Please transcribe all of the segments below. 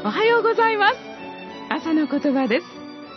おはようございます。朝の言葉です。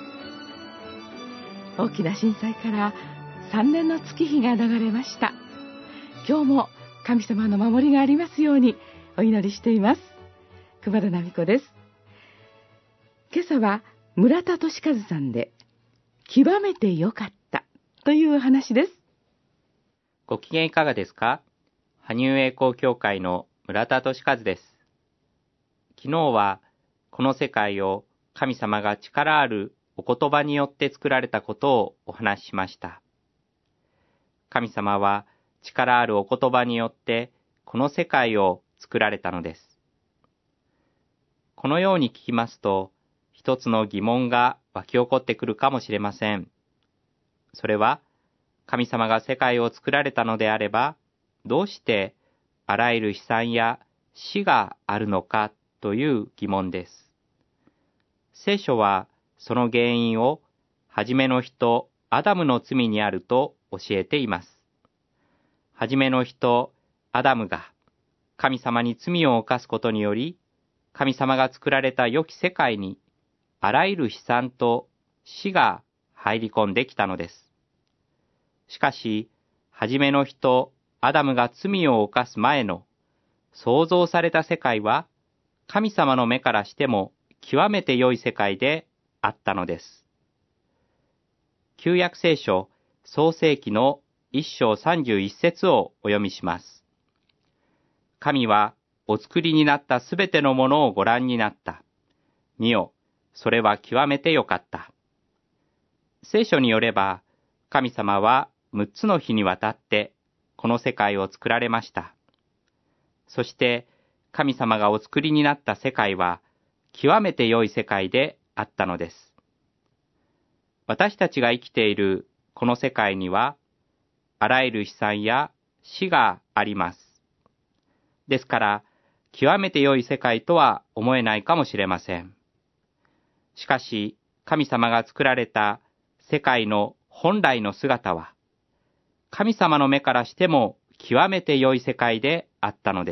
大きな震災から3年の月日が流れました。今日も神様の守りがありますようにお祈りしています。熊田奈美子です。今朝は村田俊和さんで極めてよかったというお話です。 ご機嫌いかがですか？羽生栄光協会の村田俊和です。昨日はこの世界を神様が力あるお言葉によって作られたことをお話ししました。神様は力あるお言葉によってこの世界を作られたのです。このように聞きますと、一つの疑問が湧き起こってくるかもしれません。それは、神様が世界を作られたのであれば、どうしてあらゆる悲惨や死があるのかという疑問です。聖書はその原因を初めの人アダムの罪にあると教えています。初めの人アダムが神様に罪を犯すことにより、神様が作られた良き世界にあらゆる悲惨と死が入り込んできたのです。しかし、初めの人アダムが罪を犯す前の創造された世界は、神様の目からしても極めて良い世界であったのです。旧約聖書創世記の1章31節をお読みします。神はお作りになったすべてのものをご覧になった。見よ、それは極めてよかった。聖書によれば、神様は6つの日にわたってこの世界を作られました。そして神様がお作りになった世界は極めて良い世界であったのです。私たちが生きているこの世界にはあらゆる悲惨や死があります。ですから極めて良い世界とは思えないかもしれません。しかし神様が作られた世界の本来の姿は神様の目からしても極めて良い世界であったのです。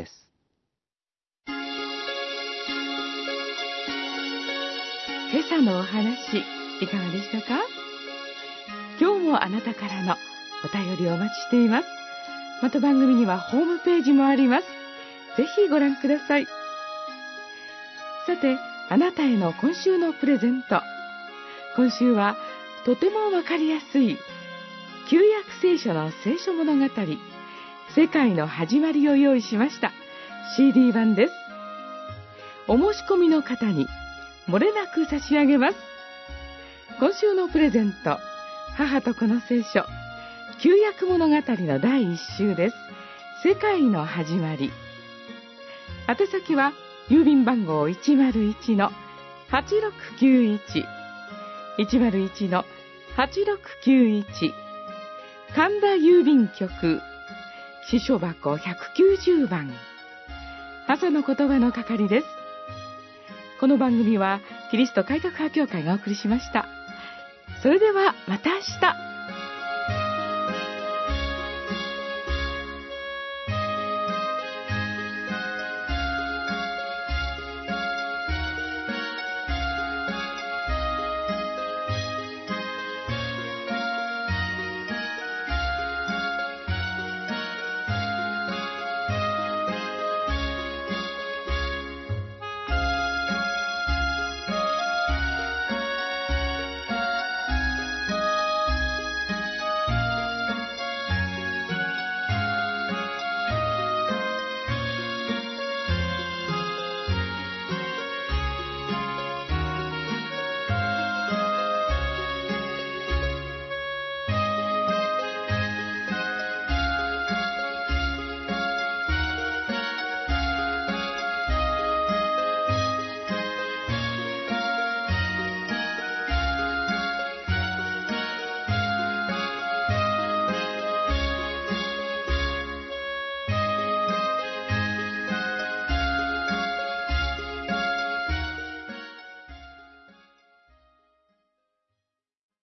今朝のお話、いかがでしたか？今日もあなたからのお便りをお待ちしています。また番組にはホームページもあります。ぜひご覧ください。さて、あなたへの今週のプレゼント。今週はとてもわかりやすい旧約聖書の聖書物語、世界の始まりを用意しました。CD 版です。お申し込みの方に漏れなく差し上げます。今週のプレゼント、母と子の聖書、旧約物語の第1週です。世界の始まり。宛先は郵便番号 101-8691 101-8691、神田郵便局支所箱190番、朝の言葉の係です。この番組はキリスト改革派教会がお送りしました。それではまた明日。